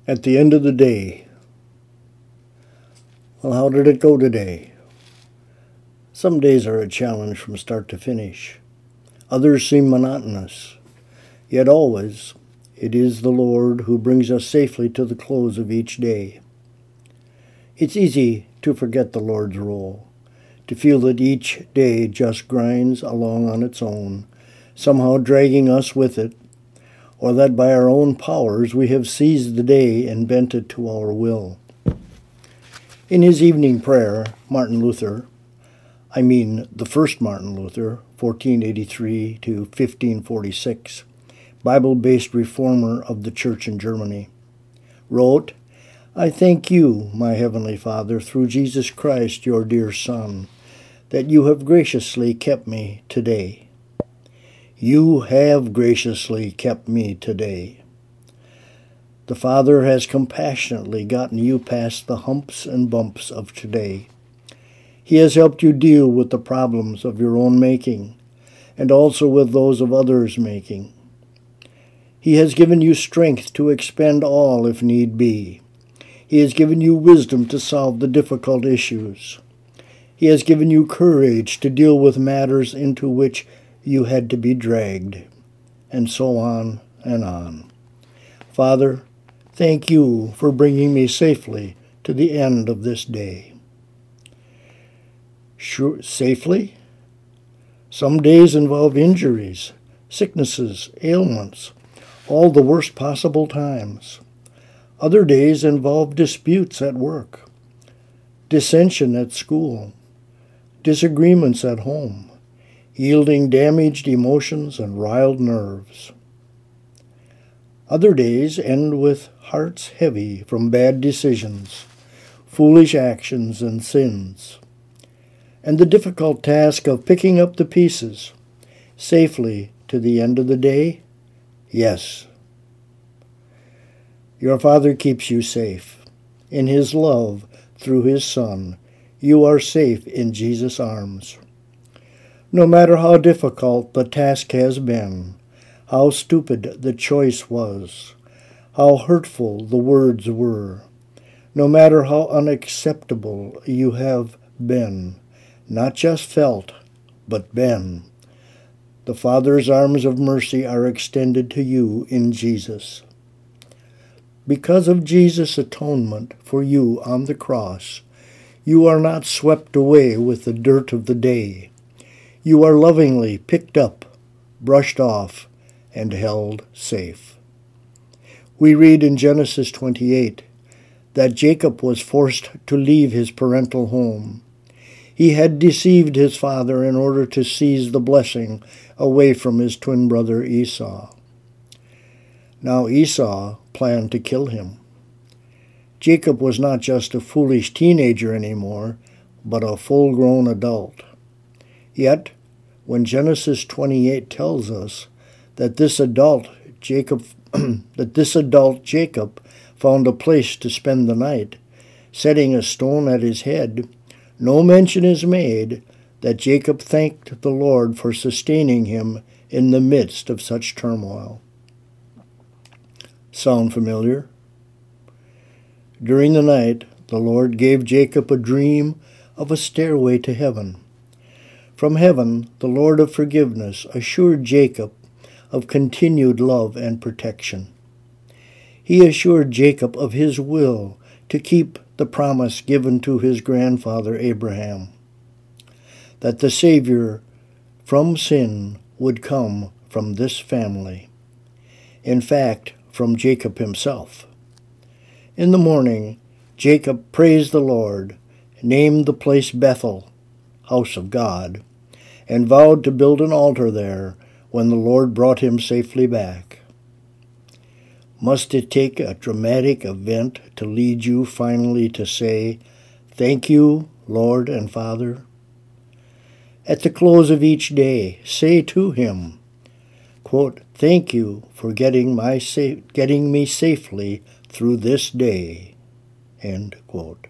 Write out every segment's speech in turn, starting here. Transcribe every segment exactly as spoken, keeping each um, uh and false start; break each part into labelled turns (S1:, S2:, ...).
S1: At the end of the day. Well, how did it go today? Some days are a challenge from start to finish. Others seem monotonous. Yet always, it is the Lord who brings us safely to the close of each day. It's easy to forget the Lord's role, to feel that each day just grinds along on its own, somehow dragging us with it, or that by our own powers we have seized the day and bent it to our will. In his evening prayer, Martin Luther, I mean the first Martin Luther, fourteen eighty-three to fifteen forty-six, Bible-based reformer of the church in Germany, wrote, I thank you, my heavenly Father, through Jesus Christ, your dear Son, that you have graciously kept me today. You have graciously kept me today. The Father has compassionately gotten you past the humps and bumps of today. He has helped you deal with the problems of your own making, and also with those of others' making. He has given you strength to expend all if need be. He has given you wisdom to solve the difficult issues. He has given you courage to deal with matters into which you had to be dragged, and so on and on. Father, thank you for bringing me safely to the end of this day. Sure, safely? Some days involve injuries, sicknesses, ailments, all the worst possible times. Other days involve disputes at work, dissension at school, disagreements at home, yielding damaged emotions and riled nerves. Other days end with hearts heavy from bad decisions, foolish actions and sins, and the difficult task of picking up the pieces safely to the end of the day. Yes. Your Father keeps you safe. In his love, through his Son, you are safe in Jesus' arms. No matter how difficult the task has been, how stupid the choice was, how hurtful the words were, no matter how unacceptable you have been, not just felt, but been, the Father's arms of mercy are extended to you in Jesus. Because of Jesus' atonement for you on the cross, you are not swept away with the dirt of the day. You are lovingly picked up, brushed off, and held safe. We read in Genesis twenty-eight that Jacob was forced to leave his parental home. He had deceived his father in order to seize the blessing away from his twin brother Esau. Now Esau planned to kill him. Jacob was not just a foolish teenager anymore, but a full-grown adult. Yet, when Genesis twenty-eight tells us that this adult Jacob that this adult Jacob found a place to spend the night, setting a stone at his head, no mention is made that Jacob thanked the Lord for sustaining him in the midst of such turmoil. Sound familiar? During the night, the Lord gave Jacob a dream of a stairway to heaven. From heaven, the Lord of forgiveness assured Jacob of continued love and protection. He assured Jacob of his will to keep the promise given to his grandfather Abraham, that the Savior from sin would come from this family. In fact, from Jacob himself. In the morning, Jacob praised the Lord, named the place Bethel, house of God, and vowed to build an altar there when the Lord brought him safely back. Must it take a dramatic event to lead you finally to say, "Thank you, Lord and Father"? At the close of each day, say to him, quote, "Thank you for getting my sa- getting me safely through this day." End quote.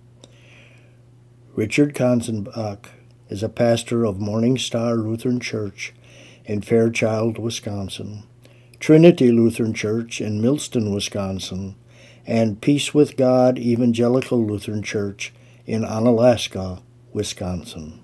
S1: Richard Konzenbach is a pastor of Morning Star Lutheran Church in Fairchild, Wisconsin, Trinity Lutheran Church in Millston, Wisconsin, and Peace with God Evangelical Lutheran Church in Onalaska, Wisconsin.